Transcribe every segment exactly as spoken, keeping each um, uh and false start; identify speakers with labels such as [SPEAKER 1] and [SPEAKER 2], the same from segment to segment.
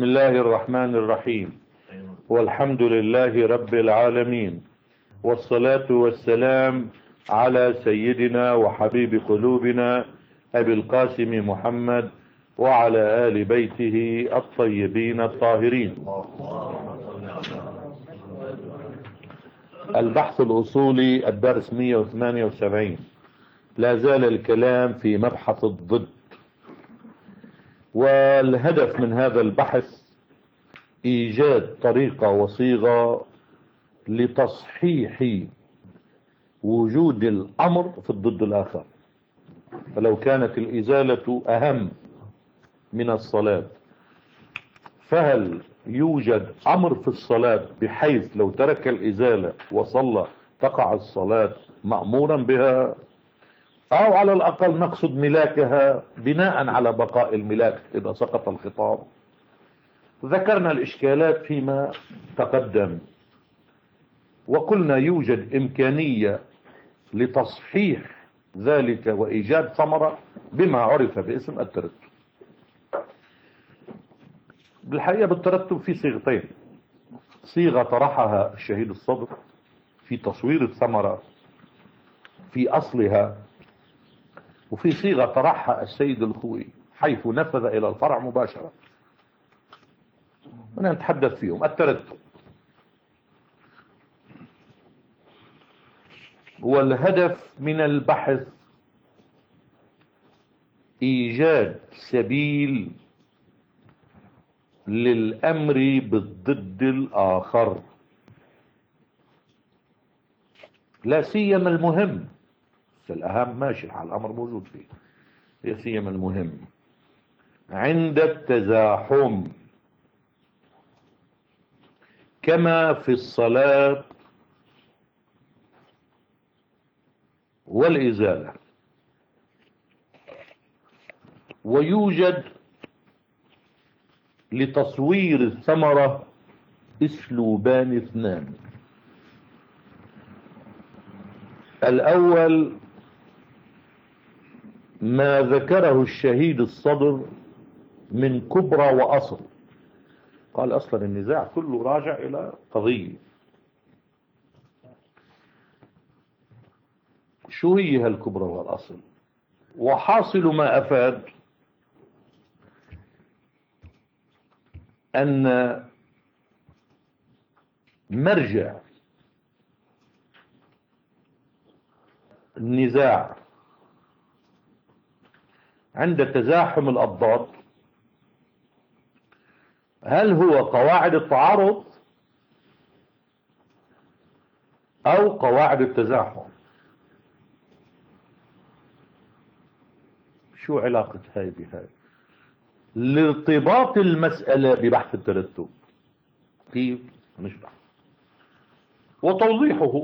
[SPEAKER 1] بسم الله الرحمن الرحيم، والحمد لله رب العالمين، والصلاة والسلام على سيدنا وحبيب قلوبنا أبي القاسم محمد وعلى آل بيته الطيبين الطاهرين. البحث الأصولي الدرس مئة وثمانية وسبعين. لا زال الكلام في مبحث الضد، والهدف من هذا البحث إيجاد طريقة وصيغة لتصحيح وجود الأمر في الضد الآخر. فلو كانت الإزالة أهم من الصلاة، فهل يوجد أمر في الصلاة بحيث لو ترك الإزالة وصلى تقع الصلاة مأمورا بها، أو على الأقل نقصد ملاكها بناء على بقاء الملاك إذا سقط الخطاب؟ ذكرنا الإشكالات فيما تقدم، وقلنا يوجد إمكانية لتصحيح ذلك وإيجاد ثمرة بما عرف باسم الترتب. بالحقيقة بالترتب في صيغتين: صيغة طرحها الشهيد الصدر في تصوير الثمرة في أصلها، وفي صيغة طرحها السيد الخوئي حيث نفذ إلى الفرع مباشرة. أنا نتحدث فيهم. الترتب والهدف من البحث إيجاد سبيل للأمر بالضد الآخر، لا سيما المهم. الأهم ماشي الحال، الأمر موجود فيه. لا سيما المهم عند التزاحم كما في الصلاة والإزالة. ويوجد لتصوير الثمرة اسلوبان اثنان: الأول ما ذكره الشهيد الصدر من كبرى وأصل. قال أصلا النزاع كله راجع إلى قضية. شو هي هالكبرى والأصل؟ وحاصل ما أفاد أن مرجع النزاع عند تزاحم الأضداد هل هو قواعد التعارض أو قواعد التزاحم؟ شو علاقة هاي بهاي؟ لارتباط المسألة ببحث الترتب كيف نشرح وتوضيحه.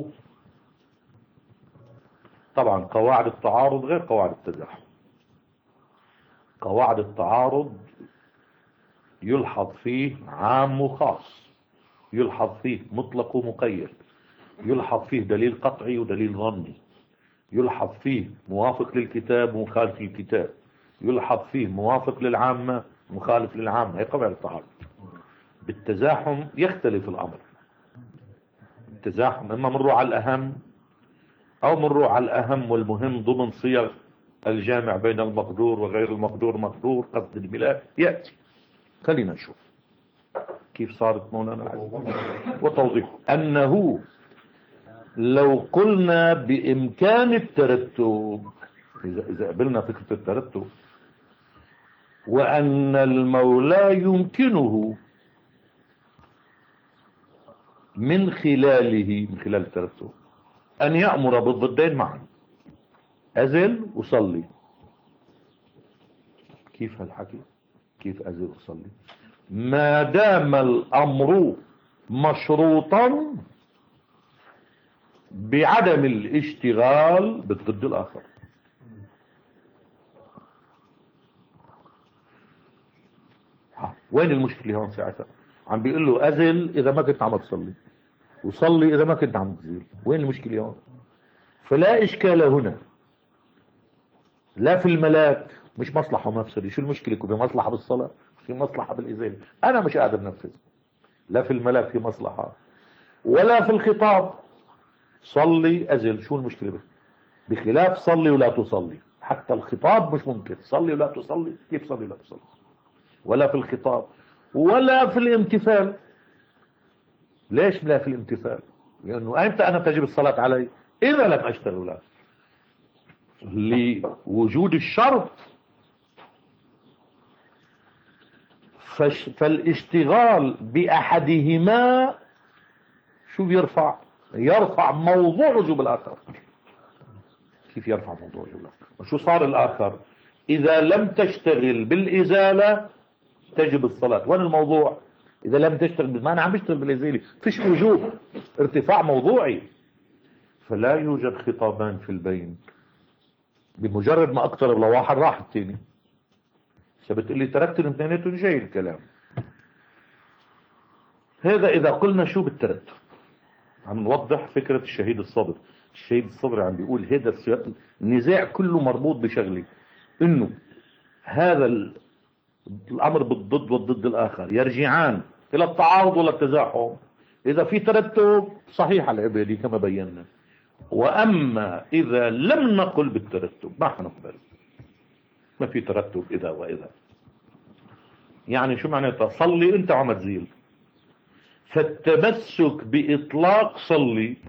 [SPEAKER 1] طبعا قواعد التعارض غير قواعد التزاحم. قواعد التعارض يلحظ فيه عام وخاص، يلحظ فيه مطلق ومقيد، يلحظ فيه دليل قطعي ودليل ظني، يلحظ فيه موافق للكتاب ومخالف للكتاب، يلحظ فيه موافق للعامة مخالف للعامة. هي قواعد التعارض. بالتزاحم يختلف الأمر. التزاحم إما منروح على الأهم أو منروح على الأهم والمهم ضمن صيغ الجامع بين المقدور وغير المقدور مقدور قصد الملاك يأتي. خلينا نشوف كيف صارت مولانا العزيز وتوضيح أنه لو قلنا بإمكان الترتب، إذا قبلنا فكرة الترتب، وأن المولى يمكنه من خلاله من خلال الترتب أن يأمر بالضدين معا، أزل وصلي. كيف هالحكي؟ كيف أزل وصلي؟ ما دام الأمر مشروطا بعدم الاشتغال بالضد الآخر. وين المشكلة هون ساعتها؟ عم بيقول له أزل إذا ما كنت عم تصلي، وصلي إذا ما كنت عم تزيل. وين المشكلة هون؟ فلا إشكال هنا، لا في الملاك، مش مصلحة ومفسدة. شو المشكلة؟ يكون بمصلحة بالصلاة في مصلحة بالإزالة، أنا مش قادر أنفذ، لا في الملاك في مصلحة ولا في الخطاب. صلي أزل، شو المشكلة بك؟ بخلاف صلي ولا تصلي، حتى الخطاب مش ممكن، صلي ولا تصلي، كيف صلي ولا تصلي؟ ولا في الخطاب ولا في الامتثال. ليش لا في الامتثال؟ لأنه أنت أنا تجب الصلاة علي إذا لم أشتغل لا. لوجود الشرط، فالاشتغال بأحدهما شو بيرفع؟ يرفع موضوع وجوب الآخر. كيف يرفع موضوع وجوب الآخر؟ وشو صار الآخر؟ إذا لم تشتغل بالإزالة تجب الصلاة. وين الموضوع؟ إذا لم تشتغل، ما أنا عم بشتغل بالإزالة، فيش وجوب، ارتفاع موضوعي. فلا يوجد خطابان في البين، بمجرد ما اقترب لواحد راح الثاني. فبتقول لي تركت الاثنينات جاي الكلام هذا. اذا قلنا شو بالترتب، عم نوضح فكرة الشهيد الصبر. الشهيد الصبر عم بيقول هذا النزاع كله مربوط بشغلي، انه هذا الامر بالضد والضد الاخر يرجعان الى التعارض ولا التزاحم. اذا في ترتب صحيح على العبادي كما بينا، واما اذا لم نقل بالترتب ما حنقبل، ما في ترتب اذا واذا. يعني شو معناتها؟ صلي انت عم تزيل، فالتمسك باطلاق صلي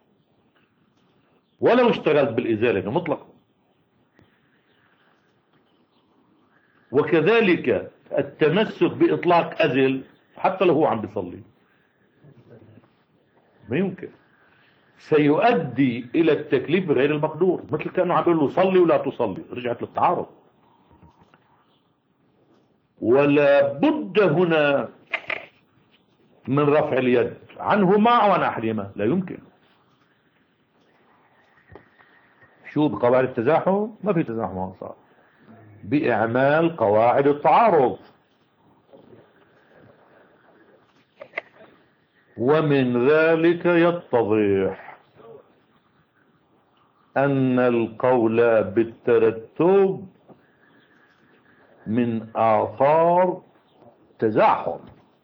[SPEAKER 1] ولو اشتغلت بالازاله مطلق، وكذلك التمسك باطلاق ازل حتى لو هو عم بيصلي ما يمكن، سيؤدي الى التكليف بغير المقدور. مثل كانوا عم بيقولوا صلي ولا تصلي، رجعت للتعارض. ولا بد هنا من رفع اليد عنهما او عن احدهما، لا يمكن. شو بقواعد التزاحم؟ ما في تزاحم صار، باعمال قواعد التعارض. ومن ذلك يتضح ان القول بالترتب من آثار تزاحم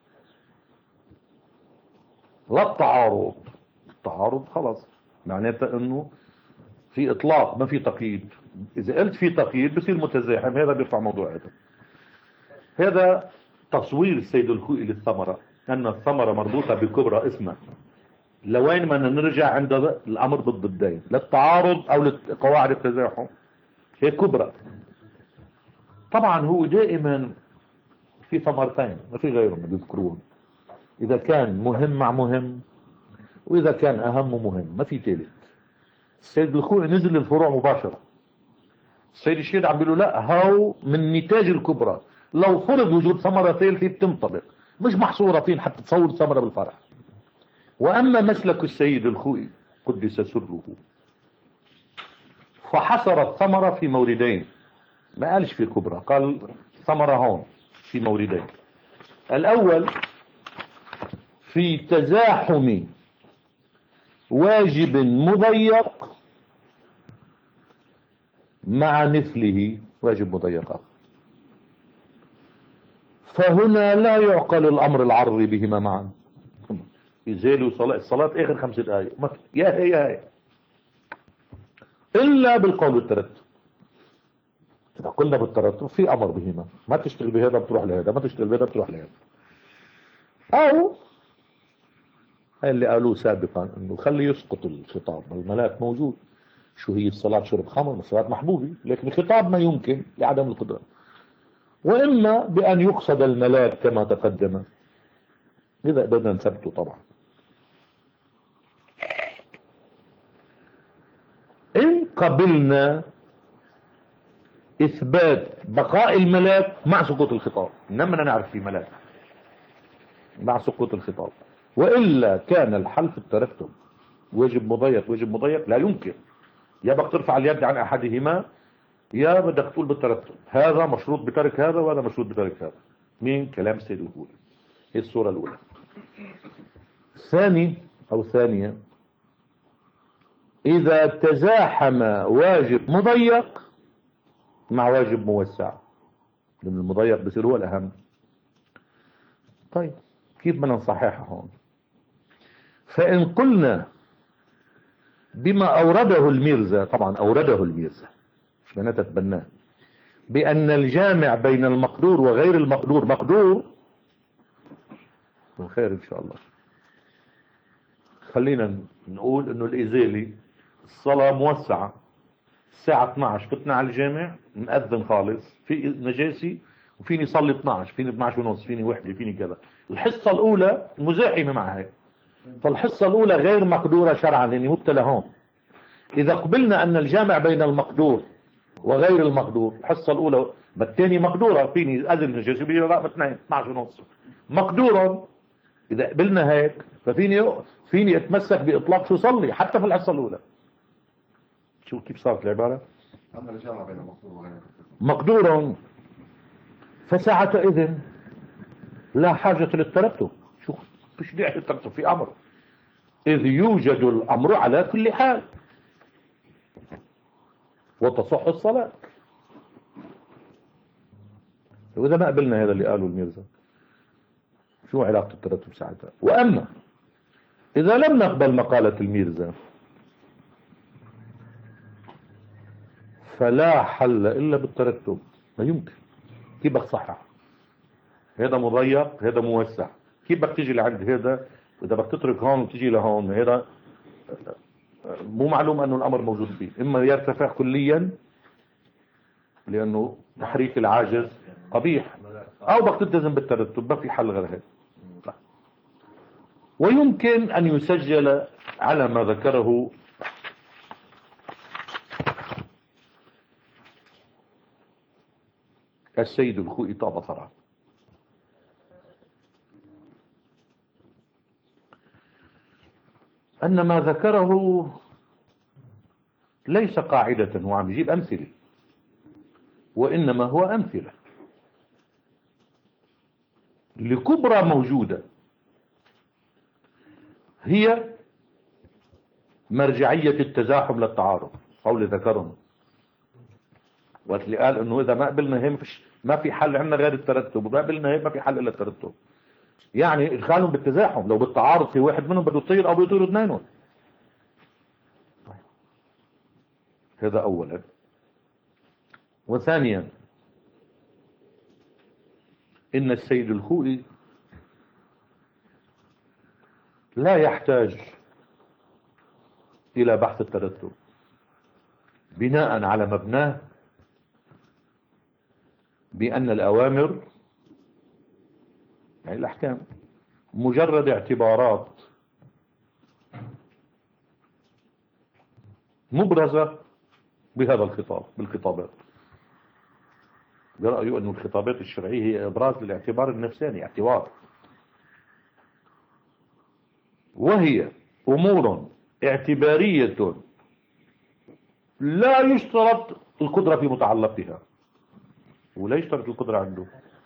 [SPEAKER 1] لا التعارض. التعارض خلاص معناته انه في اطلاق ما في تقييد. اذا قلت في تقييد بصير متزاحم، هذا بيرفع موضوع هذا. هذا تصوير السيد الخوئي للثمرة، ان الثمرة مربوطة بكبرى اسمها. لوين ما نرجع عند الامر بالضدين، للتعارض او لقواعد التزاحم، هي كبرى. طبعا هو دائما في ثمرتين ما في غيرهم بيذكرون، اذا كان مهم مع مهم، واذا كان اهم ومهم، ما في ثالث. السيد الخوئي نزل للفروع مباشرة. السيد الشهيد عم بيقولوا لا، هاو من نتاج الكبرى، لو فرض وجود ثمرة ثالثة بتنطبق، مش محصورة فين حتى تصور ثمرة بالفرح. واما مسلك السيد الخوئي قدس سره فحصر الثمرة في موردين، ما قالش في كبرى، قال ثمرة هون في موردين. الاول في تزاحم واجب مضيق مع مثله واجب مضيق، فهنا لا يعقل الامر العرضي بهما معا. يزالوا صلاة الصلاة اخر خمس دقائق يا هي يا هي، الا بالقول والترتب. إذا قلنا بالترتب في أمر بهما، ما تشتغل بهذا بتروح لهذا، ما تشتغل بهذا بتروح لهذا. أو اللي قالوه سابقا إنه خلي يسقط الخطاب، الملاك موجود. شو هي الصلاة؟ شرب خمر؟ الصلاة محبوبة، لكن الخطاب ما يمكن لعدم القدرة. وإما بأن يقصد الملاك كما تقدم، إذا بدنا نثبته طبعا. إن قبلنا إثبات بقاء الملاك مع سقوط الخطاب، إنما نعرف في ملاك مع سقوط الخطاب، وإلا كان الحل في الترتب. واجب مضيق واجب مضيق لا يمكن، يا بدك ترفع اليد عن أحدهما يا بدك تقول بالترتب. هذا مشروط بترك هذا وهذا مشروط بترك هذا. مين؟ كلام السيد الخوئي. هي الصورة الأولى. ثاني أو ثانية، إذا تزاحم واجب مضيق مع واجب موسع، لأن المضيق بصير هو الأهم. طيب كيف بدنا نصححها هون؟ فإن قلنا بما أورده الميرزا، طبعا أورده الميرزا مش بدنا نتبناه، بأن الجامع بين المقدور وغير المقدور مقدور، خير إن شاء الله. خلينا نقول إنه الإزالي الصلاة موسعة، الساعة اثنعش فتنا على الجامع نأذن خالص، في نجاسي وفيني صلي اثنعش، فيني اثنعش ونص، فيني وحدة، فيني كذا. الحصة الأولى مزاحمة مع هيك، فالحصة الأولى غير مقدورة شرعا لأني مبتلى هون. إذا قبلنا أن الجامع بين المقدور وغير المقدور، الحصة الأولى بالتاني مقدورة، فيني أذن نجاسي بيجي رقم اثنين اثنعش ونص مقدورا. إذا قبلنا هيك ففيني فيني أتمسك بإطلاق شو صلي حتى في الحصة الأولى. شو كيف صارت العبارة؟
[SPEAKER 2] أما الجامع بين المقدور وغيره
[SPEAKER 1] مقدور، فساعتئذ لا حاجة للترتب. شو مش داعي للترتب في أمر، إذ يوجد الأمر على كل حال وتصح الصلاة. وإذا ما قبلنا هذا اللي قاله الميرزا، شو علاقة الترتب ساعتها؟ وأما إذا لم نقبل مقالة الميرزا فلا حل إلا بالترتب. ما يمكن. كيف بدك تصحح؟ هذا مضيق هذا موسع، كيف بدك تيجي لعند هذا؟ إذا بدك تترك هون وتيجي لهون، هذا مو معلوم أنه الأمر موجود فيه. إما يرتفع كليا لأنه تحريك العاجز قبيح، أو بدك تلتزم بالترتب، ما في حل غير هيك. ويمكن أن يسجل على ما ذكره السيد الخوئي طاب ثراه، أن ما ذكره ليس قاعدة، هو عم يجيب أمثلة، وإنما هو أمثلة لكبرى موجودة هي مرجعية التزاحم للتعارض. قول ذكرهم وقت اللي قال انه اذا ما قبلنا هي ما في حل عندنا غير الترتب، وما قبلنا هي ما في حل الا الترتب، يعني ادخالهم بالتزاحم. لو بالتعارض في واحد منهم بده يطير او بيطيروا اثنينهم. هذا اولا. وثانيا ان السيد الخوئي لا يحتاج الى بحث الترتب بناء على مبناه بأن الأوامر يعني الأحكام مجرد اعتبارات مبرزة بهذا الخطاب بالخطابات. برأيه أن الخطابات الشرعية هي إبراز للاعتبار النفساني، اعتبار، وهي أمور اعتبارية لا يشترط القدرة في متعلقها. ولا يشترط القدرة عنده.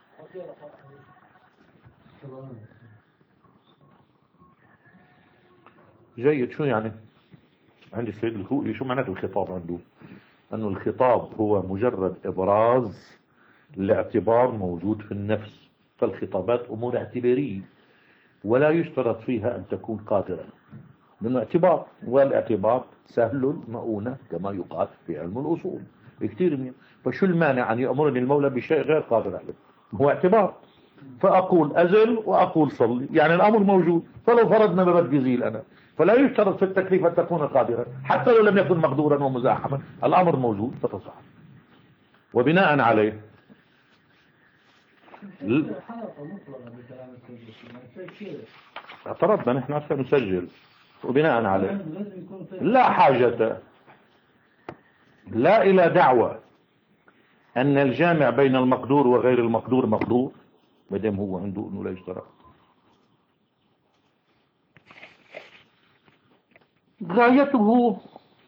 [SPEAKER 1] جيد. شو يعني عند السيد الخوئي شو معناته الخطاب عنده؟ أنه الخطاب هو مجرد إبراز لاعتبار موجود في النفس، فالخطابات أمور اعتبارية ولا يشترط فيها أن تكون قادرة، لأنه اعتبار، والاعتبار سهل المؤونة كما يقال في علم الأصول كثير منه. فشو المانع أن يأمرني المولى بشيء غير قادر عليه؟ هو اعتبار. فأقول أزل وأقول صلي، يعني الأمر موجود. فلو فرضنا ببدي زيل أنا، فلا يشترط في التكليف أن تكون قادرة، حتى لو لم يكن مقدورا ومزاحما، الأمر موجود فتصح. وبناء عليه اعترضنا نحن عشان نسجل. وبناء عليه لا حاجة لا إلى دعوة أن الجامع بين المقدور وغير المقدور مقدور، مادام هو عنده أنه لا يشترط. غايته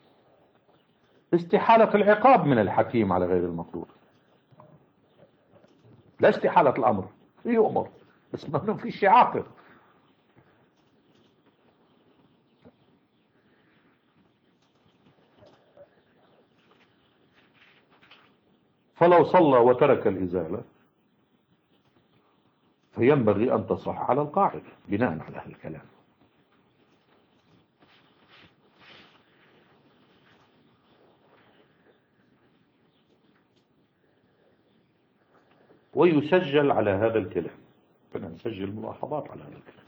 [SPEAKER 1] استحالة العقاب من الحكيم على غير المقدور، لا استحالة الأمر. فيه أمر بس ما فيش عاقب. فلو صلى وترك الإزالة فينبغي أن تصح على القاعدة بناء على هذا الكلام. ويسجل على هذا الكلام، فنسجل ملاحظات على هذا الكلام.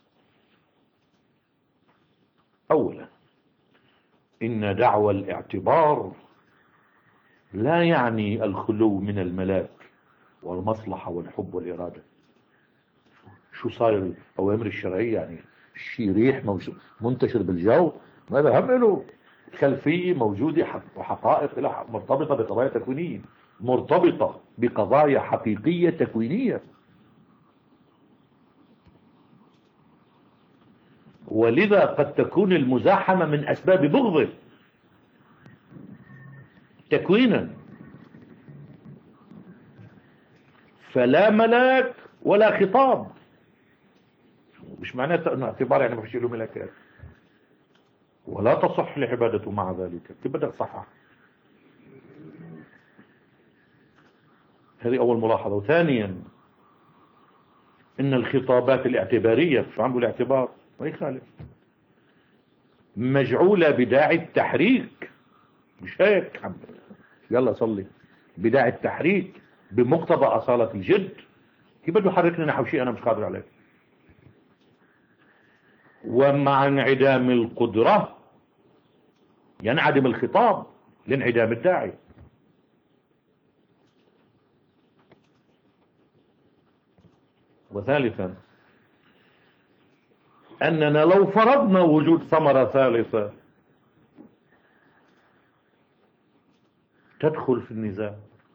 [SPEAKER 1] أولا، إن دعوى الاعتبار لا يعني الخلو من الملاك والمصلحة والحب والإرادة. شو صاير الأوامر الشرعية؟ يعني شيء ريح منتشر بالجو، ماذا هم له خلفية موجودة وحقائق لها مرتبطة بقضايا تكوينية، مرتبطة بقضايا حقيقية تكوينية. ولذا قد تكون المزاحمة من أسباب بغضه تكوينا، فلا ملاك ولا خطاب. مش معناته أنه اعتبار يعني ما فيش له ملكات، ولا تصح العبادة مع ذلك. تبدأ صحة. هذه أول ملاحظة. وثانيا، إن الخطابات الاعتبارية، شو عم بقول اعتبار ما يخالف، مجعولة بداعي التحريك. مش هيك عم يلا صلي بداعي التحريك بمقتضى أصالة الجد. كيف بده يحركني نحو شيء أنا مش قادر عليه؟ ومع انعدام القدرة ينعدم الخطاب لانعدام الداعي. وثالثا، أننا لو فرضنا وجود ثمرة ثالثة تدخل في النزاع،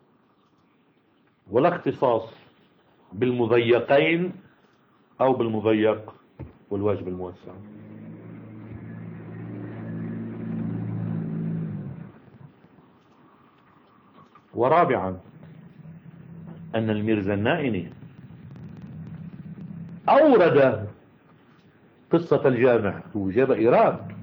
[SPEAKER 1] ولا اختصاص بالمضيقين أو بالمضيق والواجب الموسع. ورابعا، أن الميرزا النائني أورد قصة الجامع وجاب إيراد،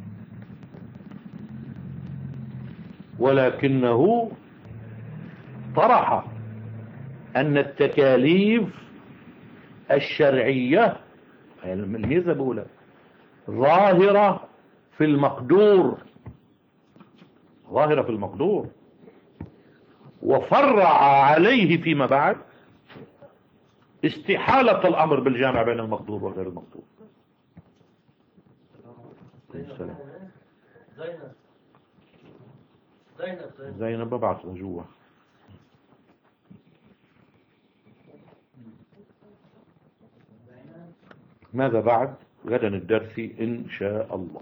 [SPEAKER 1] ولكنه طرح أن التكاليف الشرعية الميزة الأولى ظاهرة في المقدور، ظاهرة في المقدور، وفرع عليه فيما بعد استحالة الأمر بالجامع بين المقدور وغير المقدور. السلام.
[SPEAKER 3] زينب زينب
[SPEAKER 1] زينب ببعثها جوا. ماذا بعد؟ غدا الدرس إن شاء الله.